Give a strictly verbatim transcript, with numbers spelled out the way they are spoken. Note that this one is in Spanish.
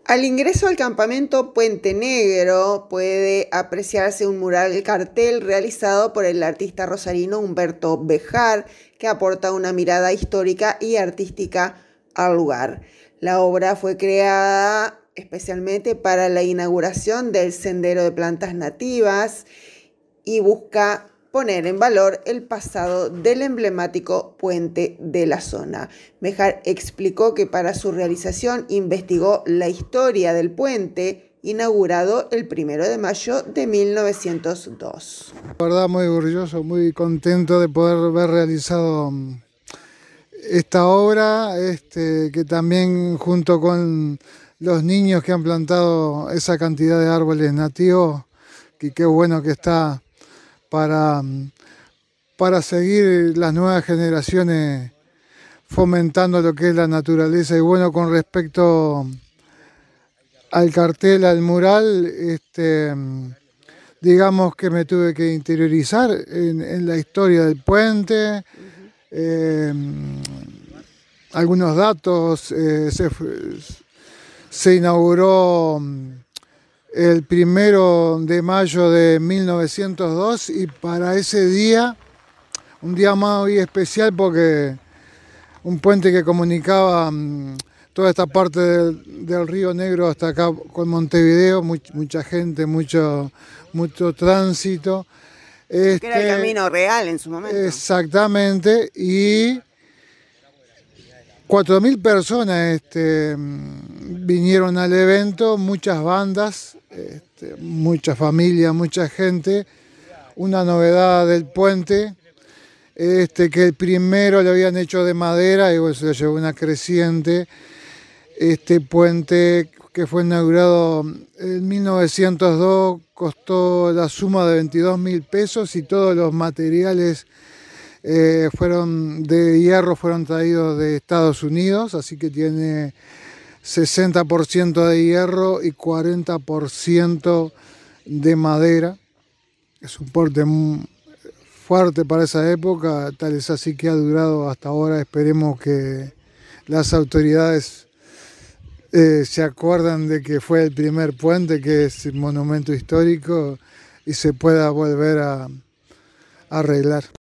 Al ingreso al campamento Puente Negro puede apreciarse un mural cartel realizado por el artista rosarino Humberto Bejar, que aporta una mirada histórica y artística al lugar. La obra fue creada especialmente para la inauguración del Sendero de Plantas Nativas y busca poner en valor el pasado del emblemático puente de la zona. Bejar explicó que para su realización investigó la historia del puente inaugurado el primero de mayo de mil novecientos dos. La verdad, muy orgulloso, muy contento de poder haber realizado esta obra, este, que también junto con los niños que han plantado esa cantidad de árboles nativos, que qué bueno que está para, para seguir las nuevas generaciones fomentando lo que es la naturaleza. Y bueno, con respecto al cartel, al mural, este, digamos que me tuve que interiorizar en, en la historia del puente, eh, algunos datos. eh, se, se inauguró el primero de mayo de mil novecientos dos y para ese día, un día muy especial porque un puente que comunicaba um, toda esta parte del, del Río Negro hasta acá con Montevideo, much, mucha gente, mucho, mucho tránsito. Este, que era el camino real en su momento. Exactamente, y cuatro mil personas este, vinieron al evento, muchas bandas, este, mucha familia, mucha gente. Una novedad del puente, este, que el primero lo habían hecho de madera y bueno, se lo llevó una creciente. Este puente que fue inaugurado en mil novecientos dos costó la suma de veintidós mil pesos y todos los materiales Eh, fueron de hierro fueron traídos de Estados Unidos, así que tiene sesenta por ciento de hierro y cuarenta por ciento de madera. Es un porte fuerte para esa época, tal es así que ha durado hasta ahora. Esperemos que las autoridades eh, se acuerdan de que fue el primer puente, que es un monumento histórico, y se pueda volver a, a arreglar.